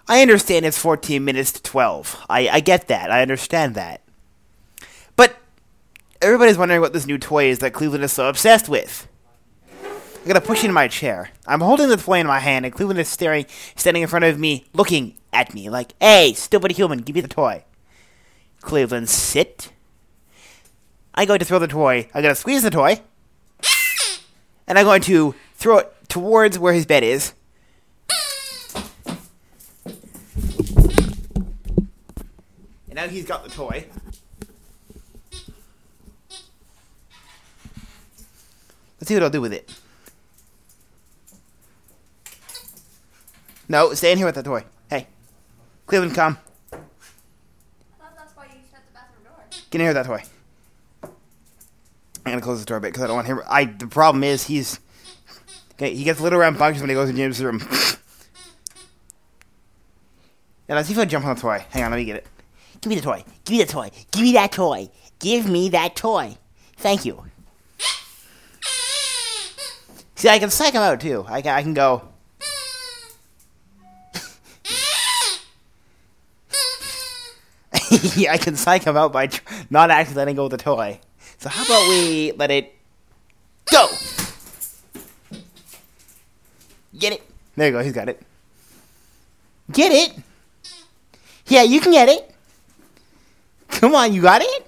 I understand it's 14 minutes to 12. I get that. I understand that. But everybody's wondering what this new toy is that Cleveland is so obsessed with. I gotta push into my chair. I'm holding the toy in my hand, and Cleveland is standing in front of me, looking at me like, "Hey, stupid human, give me the toy." Cleveland, sit. I'm going to throw the toy. I'm going to squeeze the toy. And I'm going to throw it towards where his bed is. And now he's got the toy. Let's see what I'll do with it. No, stay in here with the toy. Hey. Cleveland, come. I thought that's why you shut the bathroom door. Get in here with that toy. I'm gonna close the door a bit because I don't want him. The problem is he gets a little rambunctious when he goes in James' room. And let's see if I jump on the toy. Hang on, let me get it. Give me the toy. Give me the toy. Give me that toy. Give me that toy. Thank you. See, I can psych him out too. I can go. Yeah, I can psych him out by not actually letting go of the toy. So how about we let it go? Get it. There you go, he's got it. Get it? Yeah, you can get it. Come on, you got it?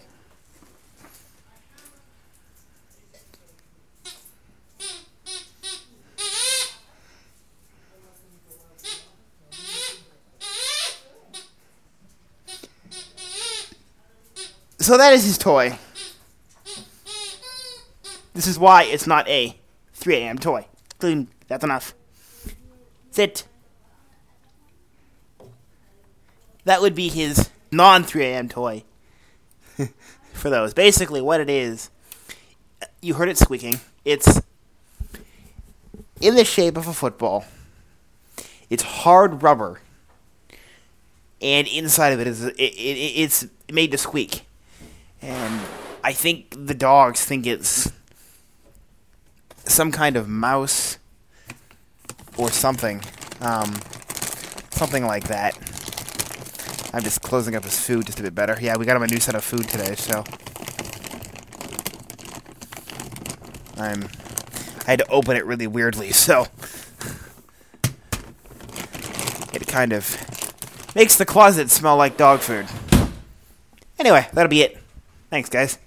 So that is his toy. This is why it's not a 3 a.m. toy. That's enough. Sit. That would be his non-3 a.m. toy. For those. Basically, what it is, you heard it squeaking. It's in the shape of a football. It's hard rubber. And inside of it is it's made to squeak. And I think the dogs think it's some kind of mouse or something. Something like that. I'm just closing up his food just a bit better. Yeah, we got him a new set of food today, so I had to open it really weirdly, so it kind of makes the closet smell like dog food. Anyway, that'll be it. Thanks, guys.